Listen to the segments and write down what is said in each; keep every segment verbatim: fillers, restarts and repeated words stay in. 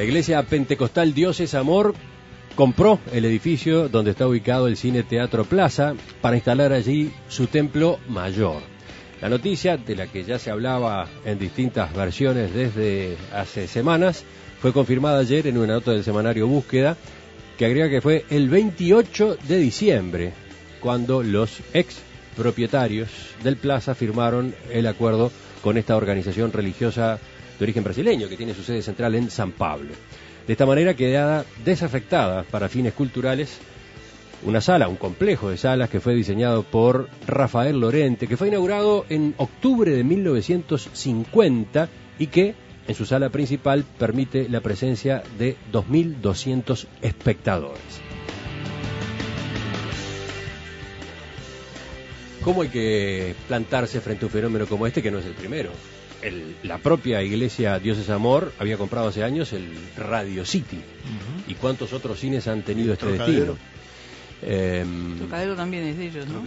La Iglesia Pentecostal Dios es Amor compró el edificio donde está ubicado el Cine Teatro Plaza para instalar allí su templo mayor. La noticia, de la que ya se hablaba en distintas versiones desde hace semanas, fue confirmada ayer en una nota del semanario Búsqueda, que agrega que fue el veintiocho de diciembre cuando los ex propietarios del Plaza firmaron el acuerdo con esta organización religiosa de origen brasileño que tiene su sede central en San Pablo. De esta manera queda desafectada para fines culturales una sala, un complejo de salas que fue diseñado por Rafael Lorente, que fue inaugurado en octubre de mil novecientos cincuenta y que en su sala principal permite la presencia de dos mil doscientos espectadores. ¿Cómo hay que plantarse frente a un fenómeno como este, que no es el primero? El, la propia iglesia Dios es Amor había comprado hace años el Radio City. Uh-huh. ¿Y cuántos otros cines han tenido este destino? Eh, Trocadero también es de ellos, ¿no?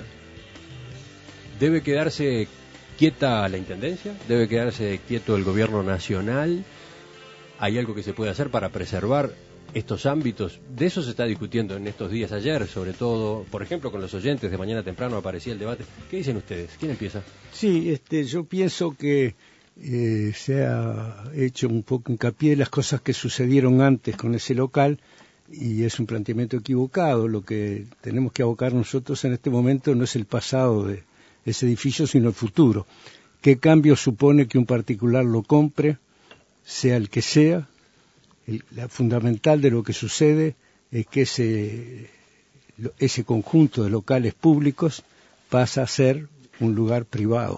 ¿Debe quedarse quieta la Intendencia? ¿Debe quedarse quieto el Gobierno Nacional? ¿Hay algo que se puede hacer para preservar estos ámbitos? De eso se está discutiendo en estos días. Ayer, sobre todo, por ejemplo, con los oyentes de Mañana Temprano aparecía el debate. ¿Qué dicen ustedes? ¿Quién empieza? Sí, este, yo pienso que eh, se ha hecho un poco hincapié en las cosas que sucedieron antes con ese local, y es un planteamiento equivocado. Lo que tenemos que abocar nosotros en este momento no es el pasado de ese edificio, sino el futuro. ¿Qué cambio supone que un particular lo compre, sea el que sea? El, la fundamental de lo que sucede es que ese, ese conjunto de locales públicos pasa a ser un lugar privado.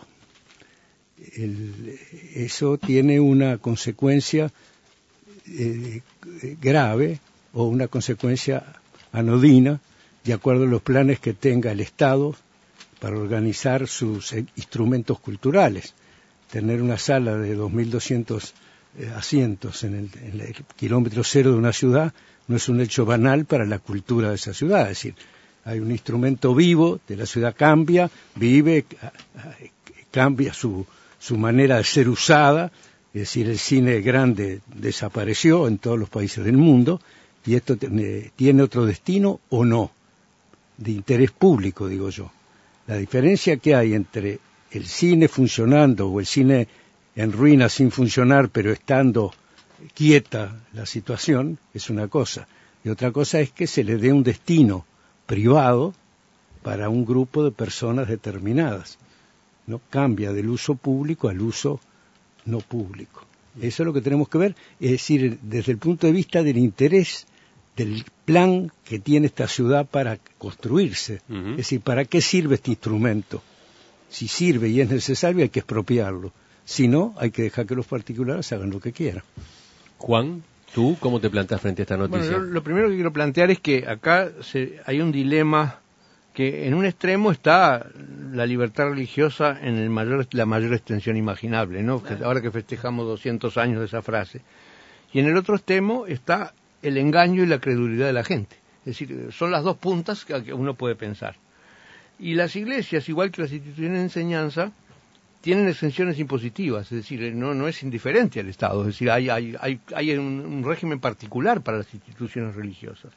El, eso tiene una consecuencia eh, grave, o una consecuencia anodina, de acuerdo a los planes que tenga el Estado para organizar sus instrumentos culturales. Tener una sala de dos mil doscientos eh, asientos en el, en el kilómetro cero de una ciudad no es un hecho banal para la cultura de esa ciudad. Es decir, hay un instrumento vivo, de la ciudad cambia, vive, cambia su, su manera de ser usada. Es decir, el cine grande desapareció en todos los países del mundo, y esto tiene otro destino o no, de interés público, digo yo. La diferencia que hay entre el cine funcionando o el cine en ruinas sin funcionar, pero estando quieta la situación, es una cosa. Y otra cosa es que se le dé un destino privado para un grupo de personas determinadas. No cambia del uso público al uso no público. Eso es lo que tenemos que ver, es decir, desde el punto de vista del interés del plan que tiene esta ciudad para construirse. Uh-huh. Es decir, ¿para qué sirve este instrumento? Si sirve y es necesario, hay que expropiarlo. Si no, hay que dejar que los particulares hagan lo que quieran. Juan, ¿tú cómo te plantas frente a esta noticia? Bueno, yo, lo primero que quiero plantear es que acá se, hay un dilema, que en un extremo está la libertad religiosa en el mayor, la mayor extensión imaginable, ¿no? Que ahora que festejamos doscientos años de esa frase. Y en el otro extremo está el engaño y la credulidad de la gente. Es decir, son las dos puntas que uno puede pensar. Y las iglesias, igual que las instituciones de enseñanza, tienen exenciones impositivas, es decir, no, no es indiferente al Estado, es decir, hay, hay, hay, hay un, un régimen particular para las instituciones religiosas.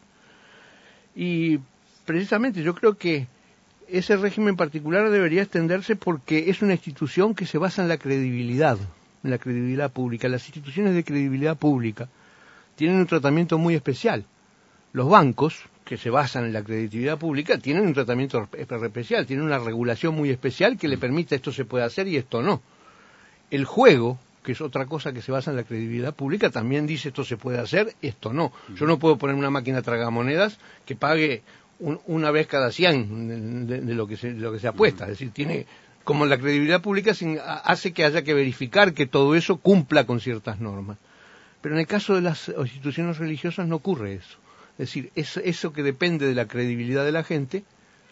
Y precisamente yo creo que ese régimen particular debería extenderse porque es una institución que se basa en la credibilidad, en la credibilidad pública. Las instituciones de credibilidad pública tienen un tratamiento muy especial. Los bancos, que se basan en la credibilidad pública, tienen un tratamiento especial, tienen una regulación muy especial que le permite esto se puede hacer y esto no. El juego, que es otra cosa que se basa en la credibilidad pública, también dice esto se puede hacer, esto no. Yo no puedo poner una máquina tragamonedas que pague un, una vez cada cien de, de, lo que se, de lo que se apuesta. Es decir, tiene, como la credibilidad pública hace que haya que verificar que todo eso cumpla con ciertas normas. Pero en el caso de las instituciones religiosas no ocurre eso. Es decir, es, eso que depende de la credibilidad de la gente,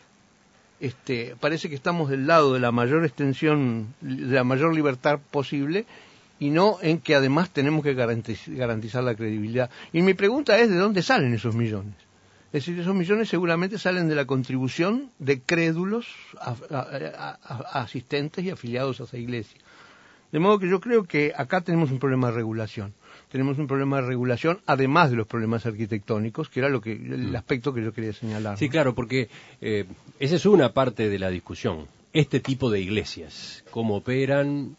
este, parece que estamos del lado de la mayor extensión, de la mayor libertad posible, y no en que además tenemos que garantizar, garantizar la credibilidad. Y mi pregunta es, ¿de dónde salen esos millones? Es decir, esos millones seguramente salen de la contribución de crédulos, a, a, a, a asistentes y afiliados a esa iglesia. De modo que yo creo que acá tenemos un problema de regulación. tenemos un problema de regulación, además de los problemas arquitectónicos, que era lo que el aspecto que yo quería señalar. Sí, ¿no? claro, porque eh, esa es una parte de la discusión. Este tipo de iglesias, cómo operan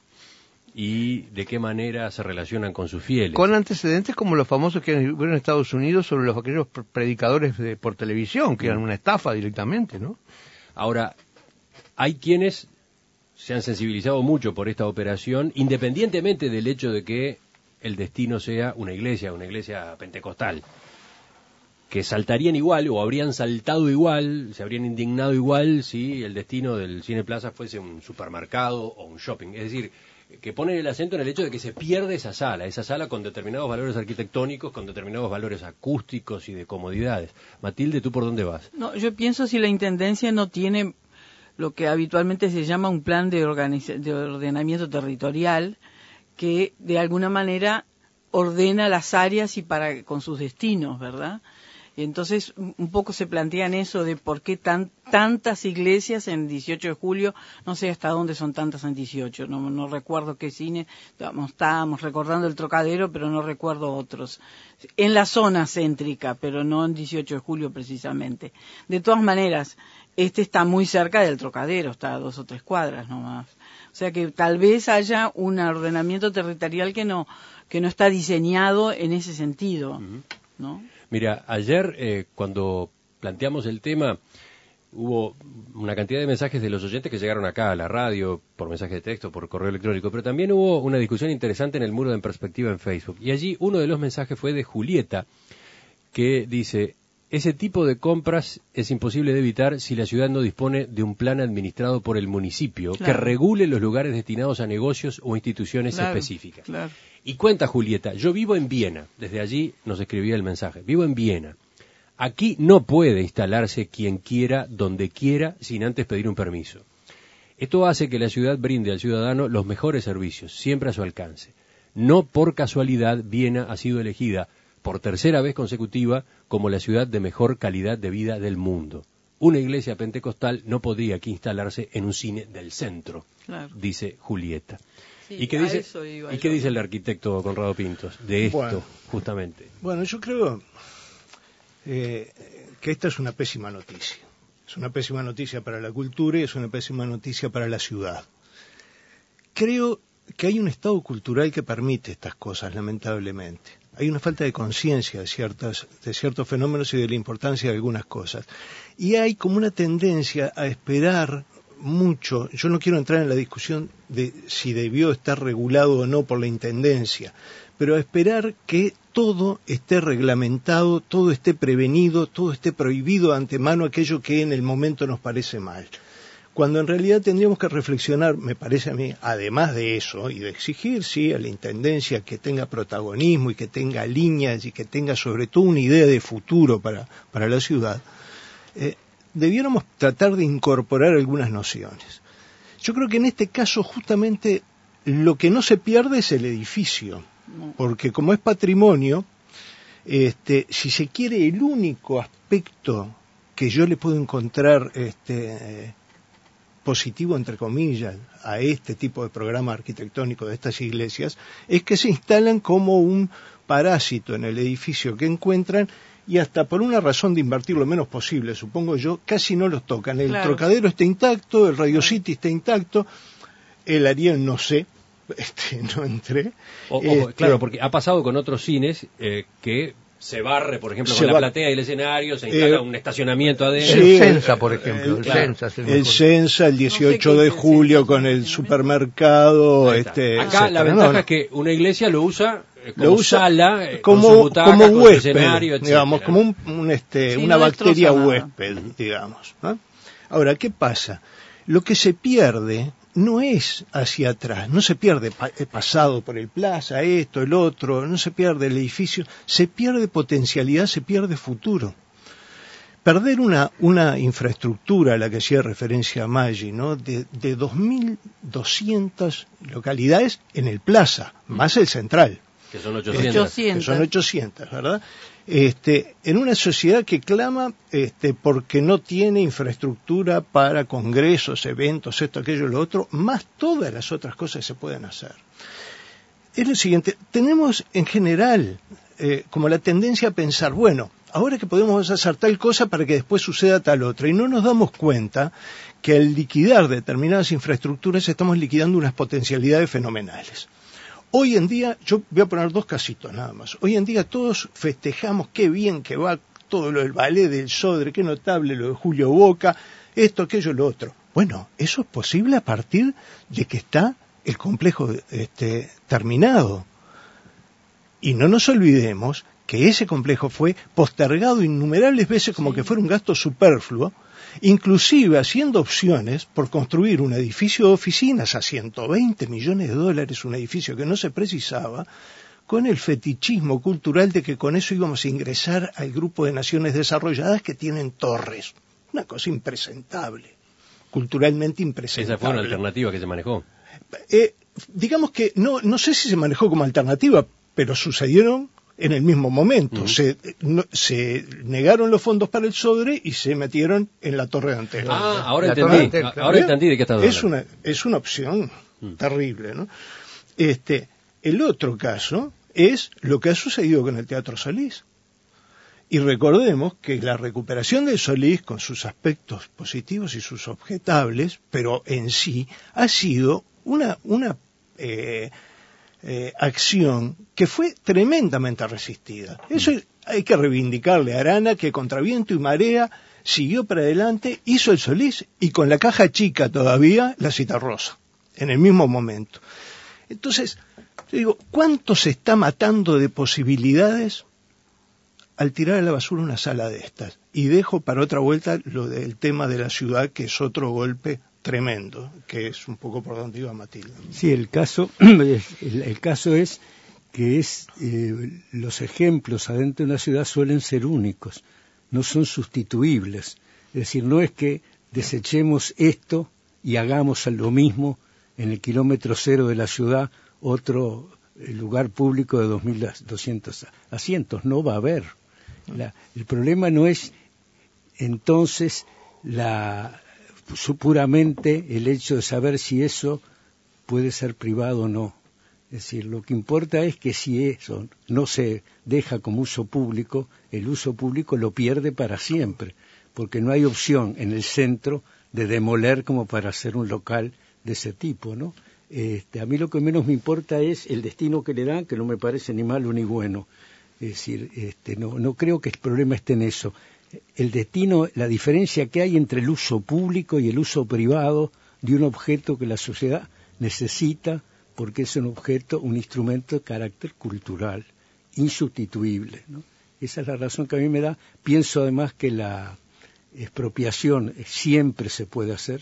y de qué manera se relacionan con sus fieles. Con antecedentes como los famosos que hubo en Estados Unidos sobre los aquellos predicadores de, por televisión, que eran una estafa directamente, ¿no? Ahora, hay quienes se han sensibilizado mucho por esta operación, independientemente del hecho de que el destino sea una iglesia, una iglesia pentecostal, que saltarían igual o habrían saltado igual, se habrían indignado igual si el destino del Cine Plaza fuese un supermercado o un shopping. Es decir, que ponen el acento en el hecho de que se pierde esa sala, esa sala con determinados valores arquitectónicos, con determinados valores acústicos y de comodidades. Matilde, ¿tú por dónde vas? No, yo pienso si la Intendencia no tiene lo que habitualmente se llama un plan de, organiza- de ordenamiento territorial, que de alguna manera ordena las áreas y para con sus destinos, ¿verdad? Y entonces un poco se plantean eso de por qué tan, tantas iglesias en dieciocho de julio, no sé hasta dónde son tantas en dieciocho, no, no recuerdo qué cine, estábamos, estábamos recordando el Trocadero, pero no recuerdo otros, en la zona céntrica, pero no en dieciocho de julio precisamente. De todas maneras, este está muy cerca del Trocadero, está a dos o tres cuadras nomás. O sea que tal vez haya un ordenamiento territorial que no, que no está diseñado en ese sentido, uh-huh. ¿no? Mira, ayer eh, cuando planteamos el tema, hubo una cantidad de mensajes de los oyentes que llegaron acá a la radio, por mensaje de texto, por correo electrónico, pero también hubo una discusión interesante en el muro de En Perspectiva en Facebook. Y allí uno de los mensajes fue de Julieta, que dice: ese tipo de compras es imposible de evitar si la ciudad no dispone de un plan administrado por el municipio, claro, que regule los lugares destinados a negocios o instituciones claro, específicas. Claro. Y cuenta Julieta: yo vivo en Viena, desde allí nos escribía el mensaje, vivo en Viena. Aquí no puede instalarse quien quiera, donde quiera, sin antes pedir un permiso. Esto hace que la ciudad brinde al ciudadano los mejores servicios, siempre a su alcance. No por casualidad Viena ha sido elegida por tercera vez consecutiva como la ciudad de mejor calidad de vida del mundo. Una iglesia pentecostal no podría aquí instalarse en un cine del centro, claro, dice Julieta. Sí, ¿Y qué dice, ¿y qué dice el arquitecto Conrado Pintos de esto, bueno, justamente? Bueno, yo creo eh, que esta es una pésima noticia. Es una pésima noticia para la cultura y es una pésima noticia para la ciudad. Creo que hay un estado cultural que permite estas cosas, lamentablemente. Hay una falta de conciencia de ciertas, de ciertos fenómenos y de la importancia de algunas cosas. Y hay como una tendencia a esperar mucho. Yo no quiero entrar en la discusión de si debió estar regulado o no por la Intendencia, pero a esperar que todo esté reglamentado, todo esté prevenido, todo esté prohibido de antemano, aquello que en el momento nos parece mal. Cuando en realidad tendríamos que reflexionar, me parece a mí, además de eso, y de exigir, sí, a la Intendencia que tenga protagonismo y que tenga líneas y que tenga sobre todo una idea de futuro para, para la ciudad, eh, debiéramos tratar de incorporar algunas nociones. Yo creo que en este caso justamente lo que no se pierde es el edificio, porque como es patrimonio, este, si se quiere, el único aspecto que yo le puedo encontrar este, eh, positivo, entre comillas, a este tipo de programa arquitectónico de estas iglesias, es que se instalan como un parásito en el edificio que encuentran y hasta por una razón de invertir lo menos posible, supongo yo, casi no los tocan. El claro. Trocadero está intacto, el Radio City está intacto, el Ariel no sé, este, no entré. O, este, ojo, claro, porque ha pasado con otros cines eh, que se barre, por ejemplo, con la va... platea y el escenario, se instala eh, un estacionamiento adentro. Sí, el Sensa, por ejemplo. El, claro, Sensa, es el, el Sensa, el dieciocho no sé de julio, con el supermercado. Este, Acá etcétera. La ventaja no, es que una iglesia lo usa como lo usa sala, como, con butacas, como con huésped, escenario, digamos, como un, un, este, sí, una no bacteria huésped, digamos, ¿no? Ahora, ¿qué pasa? Lo que se pierde no es hacia atrás, no se pierde pa- pasado por el plaza, esto, el otro, no se pierde el edificio, se pierde potencialidad, se pierde futuro. Perder una, una infraestructura a la que hacía referencia a Maggi, ¿no? de, de dos mil doscientas localidades en el plaza, más el central. Que son ochocientas. Que son ochocientas, ¿verdad? Este, en una sociedad que clama este, porque no tiene infraestructura para congresos, eventos, esto, aquello, lo otro, más todas las otras cosas que se pueden hacer. es lo siguiente, tenemos en general eh, como la tendencia a pensar, bueno, ahora que podemos hacer tal cosa para que después suceda tal otra, y no nos damos cuenta que al liquidar determinadas infraestructuras estamos liquidando unas potencialidades fenomenales. Hoy en día, yo voy a poner dos casitos nada más, hoy en día todos festejamos qué bien que va todo lo del ballet del Sodre, qué notable lo de Julio Boca, esto, aquello, lo otro. Bueno, eso es posible a partir de que está el complejo este, terminado. Y no nos olvidemos que ese complejo fue postergado innumerables veces como sí. que fuera un gasto superfluo, inclusive haciendo opciones por construir un edificio de oficinas a ciento veinte millones de dólares, un edificio que no se precisaba, con el fetichismo cultural de que con eso íbamos a ingresar al grupo de naciones desarrolladas que tienen torres. Una cosa impresentable, culturalmente impresentable. Esa fue una alternativa que se manejó. Eh, digamos que no, no sé si se manejó como alternativa, pero sucedieron en el mismo momento. Uh-huh. Se, no, se negaron los fondos para el Sodre y se metieron en la Torre de Antel. Ah, ahora entendí. Antel, claro. Ahora entendí de qué estás hablando. Es una, es una opción uh-huh. terrible, ¿no? Este, el otro caso es lo que ha sucedido con el Teatro Solís. Y recordemos que la recuperación del Solís, con sus aspectos positivos y sus objetables, pero en sí, ha sido una, una eh, eh, acción que fue tremendamente resistida. Eso hay que reivindicarle a Arana, que contra viento y marea siguió para adelante, hizo el Solís y con la caja chica todavía la Citarrosa, en el mismo momento. Entonces, yo digo, ¿cuánto se está matando de posibilidades al tirar a la basura una sala de estas? Y dejo para otra vuelta lo del tema de la ciudad, que es otro golpe tremendo, que es un poco por donde iba Matilde. Sí, el caso, el, el caso es que es eh, los ejemplos adentro de una ciudad suelen ser únicos, no son sustituibles. Es decir, no es que desechemos esto y hagamos lo mismo en el kilómetro cero de la ciudad, otro lugar público de dos mil doscientos asientos, no va a haber. La, el problema no es entonces la puramente el hecho de saber si eso puede ser privado o no. Es decir, lo que importa es que si eso no se deja como uso público, el uso público lo pierde para siempre, porque no hay opción en el centro de demoler como para hacer un local de ese tipo, ¿no? Este, a mí lo que menos me importa es el destino que le dan, que no me parece ni malo ni bueno. Es decir, este, no, no creo que el problema esté en eso. El destino, la diferencia que hay entre el uso público y el uso privado de un objeto que la sociedad necesita, porque es un objeto, un instrumento de carácter cultural, insustituible, ¿no? Esa es la razón que a mí me da. Pienso además que la expropiación siempre se puede hacer,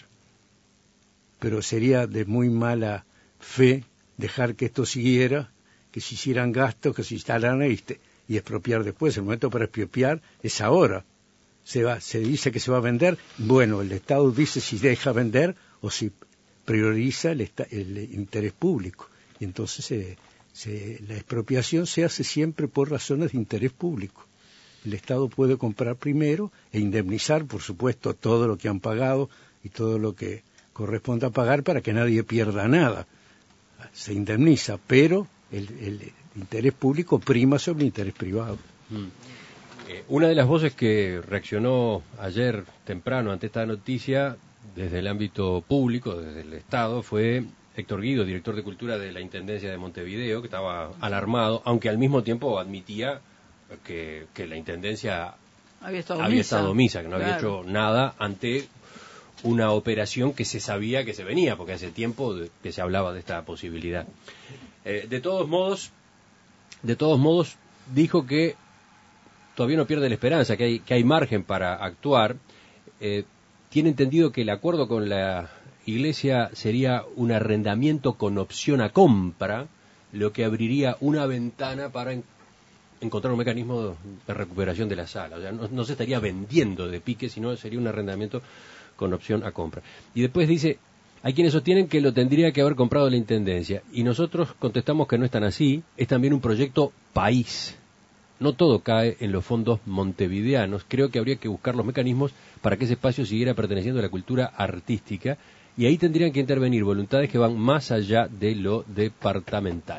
pero sería de muy mala fe dejar que esto siguiera, que se hicieran gastos, que se instalaran y, y expropiar después. El momento para expropiar es ahora. Se va, se dice que se va a vender. Bueno, el Estado dice si deja vender o si prioriza el, el interés público. Y entonces se, se, la expropiación se hace siempre por razones de interés público. El Estado puede comprar primero e indemnizar, por supuesto, todo lo que han pagado y todo lo que corresponde a pagar para que nadie pierda nada. Se indemniza, pero el, el interés público prima sobre el interés privado. Mm. Eh, una de las voces que reaccionó ayer temprano ante esta noticia desde el ámbito público, desde el Estado, fue Héctor Guido, director de Cultura de la Intendencia de Montevideo, que estaba alarmado, aunque al mismo tiempo admitía que, que la Intendencia había estado, había misa. estado misa, que no Claro. había hecho nada ante una operación que se sabía que se venía, porque hace tiempo de, que se hablaba de esta posibilidad. Eh, de todos modos, de todos modos, dijo que todavía no pierde la esperanza, que hay, que hay margen para actuar. Eh, tiene entendido que el acuerdo con la Iglesia sería un arrendamiento con opción a compra, lo que abriría una ventana para en, encontrar un mecanismo de, de recuperación de la sala. O sea, no, no se estaría vendiendo de pique, sino sería un arrendamiento con opción a compra. Y después dice, hay quienes sostienen que lo tendría que haber comprado la Intendencia, y nosotros contestamos que no es tan así, es también un proyecto país. No todo cae en los fondos montevideanos. Creo que habría que buscar los mecanismos para que ese espacio siguiera perteneciendo a la cultura artística, y ahí tendrían que intervenir voluntades que van más allá de lo departamental.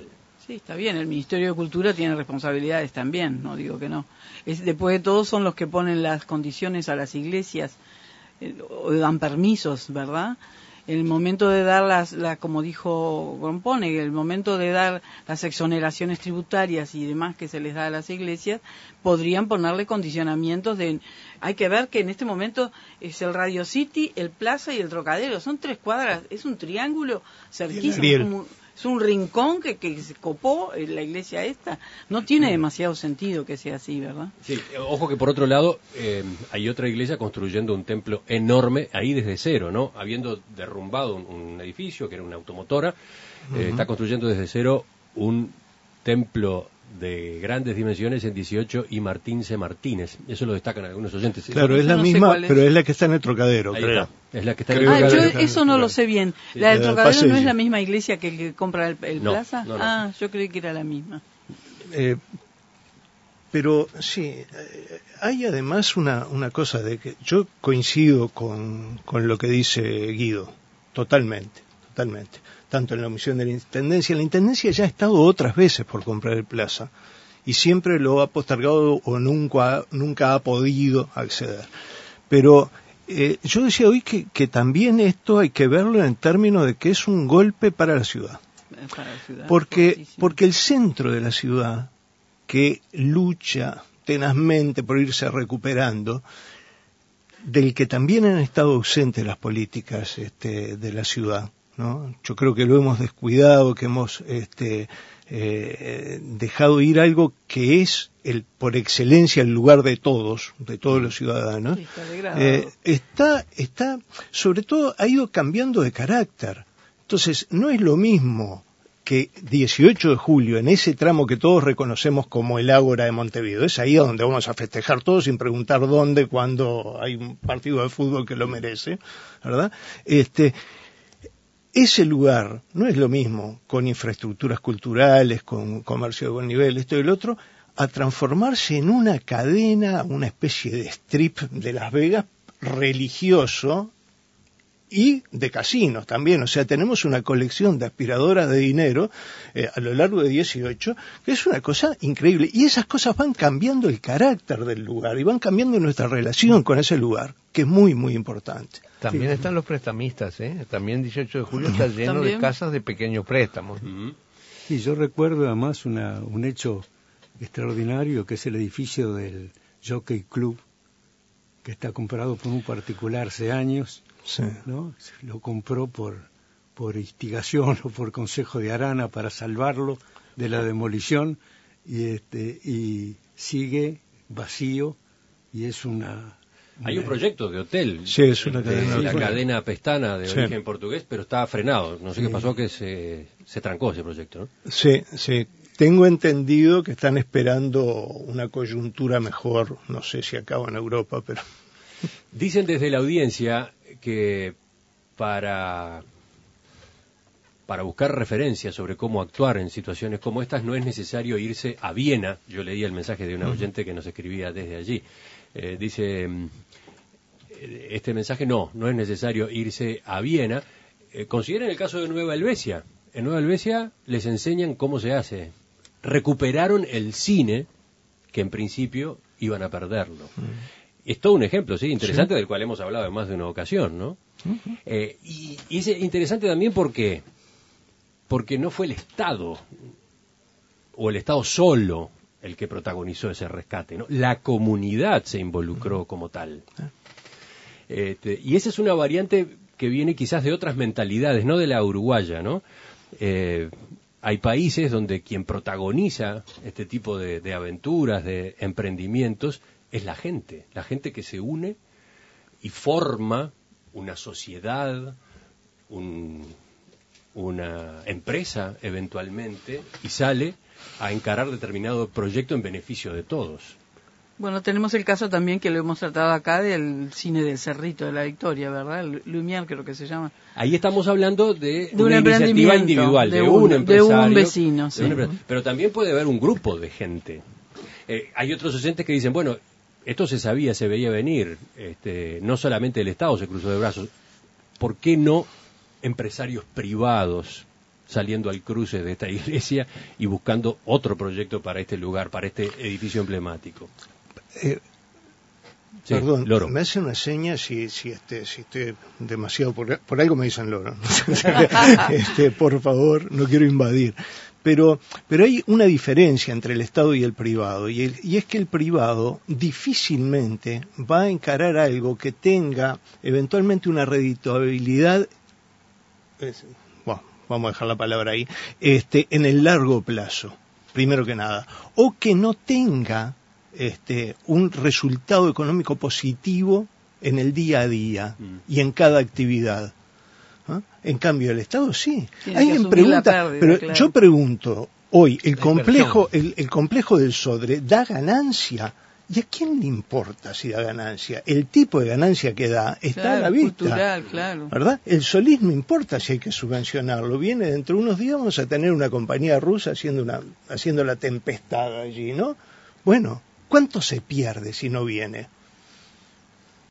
Sí, está bien, el Ministerio de Cultura tiene responsabilidades también, no digo que no. Es, después de todo son los que ponen las condiciones a las iglesias, eh, o dan permisos, ¿verdad? El momento de dar las, la, como dijo Grompone, el momento de dar las exoneraciones tributarias y demás que se les da a las iglesias, podrían ponerle condicionamientos de... Hay que ver que en este momento es el Radio City, el Plaza y el Trocadero, son tres cuadras, es un triángulo cerquísimo, es un rincón que, que se copó en la iglesia esta. No tiene demasiado sentido que sea así, ¿verdad? Sí, ojo que por otro lado eh, hay otra iglesia construyendo un templo enorme ahí desde cero, ¿no? Habiendo derrumbado un, un edificio que era una automotora, uh-huh. eh, está construyendo desde cero un templo de grandes dimensiones en dieciocho y Martín C. Martínez. Eso lo destacan algunos oyentes. Claro, es la no misma, es. Pero es la que está en el Trocadero, ahí creo. Está. Es la que está en el ah, Trocadero. Yo eso no lo sé bien. Sí. ¿La del Trocadero no es la misma iglesia que el que compra el, el no, Plaza? No, no. Ah, yo creí que era la misma. Eh, pero sí, eh, hay además una, una cosa de que yo coincido con, con lo que dice Guido, totalmente, totalmente. Tanto en la omisión de la Intendencia. La Intendencia ya ha estado otras veces por comprar el Plaza y siempre lo ha postergado o nunca, nunca ha podido acceder. Pero eh, yo decía hoy que, que también esto hay que verlo en términos de que es un golpe para la ciudad. Para la ciudad porque, porque el centro de la ciudad, que lucha tenazmente por irse recuperando, del que también han estado ausentes las políticas este, de la ciudad, ¿no? Yo creo que lo hemos descuidado, que hemos este, eh, dejado ir algo que es el por excelencia el lugar de todos, de todos los ciudadanos. Sí, está, eh, está, está, sobre todo ha ido cambiando de carácter. Entonces, no es lo mismo que dieciocho de julio, en ese tramo que todos reconocemos como el Ágora de Montevideo, es ahí a donde vamos a festejar todos sin preguntar dónde, cuando hay un partido de fútbol que lo merece, ¿verdad? Este, ese lugar no es lo mismo con infraestructuras culturales, con comercio de buen nivel, esto y el otro, a transformarse en una cadena, una especie de strip de Las Vegas religioso y de casinos también. O sea, tenemos una colección de aspiradoras de dinero eh, a lo largo de dieciocho, que es una cosa increíble. Y esas cosas van cambiando el carácter del lugar y van cambiando nuestra relación con ese lugar, que es muy, muy importante. También sí. Están los prestamistas, ¿eh? También dieciocho de julio está lleno ¿También? de casas de pequeños préstamos. Uh-huh. Sí, yo recuerdo además una, un hecho extraordinario, que es el edificio del Jockey Club, que está comprado por un particular hace años, sí. ¿no? Lo compró por, por instigación o por consejo de Arana para salvarlo de la demolición, y, este, y sigue vacío, y es una... Hay un proyecto de hotel, sí, es una cadena, de la sí, cadena Pestana de sí. origen portugués, pero está frenado. No sé sí. qué pasó, que se, se trancó ese proyecto, ¿no? Sí, sí. Tengo entendido que están esperando una coyuntura mejor, no sé si acá o en Europa, pero... Dicen desde la audiencia que para, para buscar referencias sobre cómo actuar en situaciones como estas no es necesario irse a Viena. Yo leí el mensaje de una oyente que nos escribía desde allí. Eh, dice, este mensaje no, no es necesario irse a Viena. Eh, consideren el caso de Nueva Helvecia. En Nueva Helvecia les enseñan cómo se hace. Recuperaron el cine, que en principio iban a perderlo. Mm. Es todo un ejemplo, sí, interesante, sí. del cual hemos hablado en más de una ocasión, ¿no? Uh-huh. Eh, y, y es interesante también porque, porque no fue el Estado, o el Estado solo, el que protagonizó ese rescate, ¿no? La comunidad se involucró uh-huh. como tal. Uh-huh. Este, y esa es una variante que viene quizás de otras mentalidades, no de la uruguaya, ¿no? Eh, hay países donde quien protagoniza este tipo de, de aventuras, de emprendimientos, es la gente, la gente que se une y forma una sociedad, un, una empresa eventualmente, y sale a encarar determinado proyecto en beneficio de todos. Bueno, tenemos el caso también que lo hemos tratado acá del cine del Cerrito de la Victoria, ¿verdad? El Lumière creo que se llama. Ahí estamos hablando de, de una un iniciativa individual, de, de un, un empresario. De un vecino, sí. Un empresario, pero también puede haber un grupo de gente. Eh, hay otros oyentes que dicen, bueno, esto se sabía, se veía venir, este, no solamente el Estado se cruzó de brazos, ¿por qué no empresarios privados saliendo al cruce de esta iglesia y buscando otro proyecto para este lugar, para este edificio emblemático. Eh, Sí, Perdón, Loro. me hace una seña si, si, este, si estoy demasiado... Por, por algo me dicen Loro. este, por favor, no quiero invadir. Pero, pero hay una diferencia entre el Estado y el privado, y, el, y es que el privado difícilmente va a encarar algo que tenga eventualmente una redituabilidad, es, bueno, vamos a dejar la palabra ahí, este, en el largo plazo, primero que nada, o que no tenga este, un resultado económico positivo en el día a día mm. y en cada actividad. ¿Ah? En cambio, el Estado sí. Tiene Alguien pregunta, pérdida, pero claro. yo pregunto, hoy, el complejo, el, el complejo del Sodre da ganancia. ¿Y a quién le importa si da ganancia? El tipo de ganancia que da está claro, a la vista. Cultural, claro. ¿Verdad? El Solís no importa si hay que subvencionarlo. Viene dentro de unos días, vamos a tener una compañía rusa haciendo, una, haciendo la tempestad allí, ¿no? Bueno, ¿cuánto se pierde si no viene?